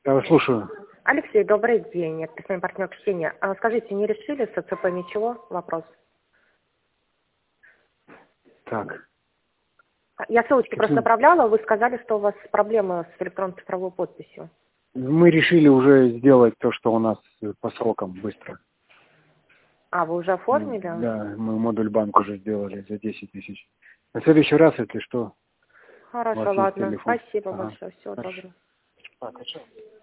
Я вас слушаю. Алексей, добрый день. Это с вами партнер чтения. Скажите, не решили с АЦП ничего? Вопрос. Так. Я ссылочки просто направляла, вы сказали, что у вас проблемы с электронной цифровой подписью. Мы решили уже сделать то, что у нас по срокам быстро. А, вы уже оформили? Да, мы модуль банк уже сделали за 10 тысяч. На следующий раз, если что, у Хорошо, вас есть ладно. телефон. Спасибо Ага. большое. Всего Хорошо. доброго. Так, а что?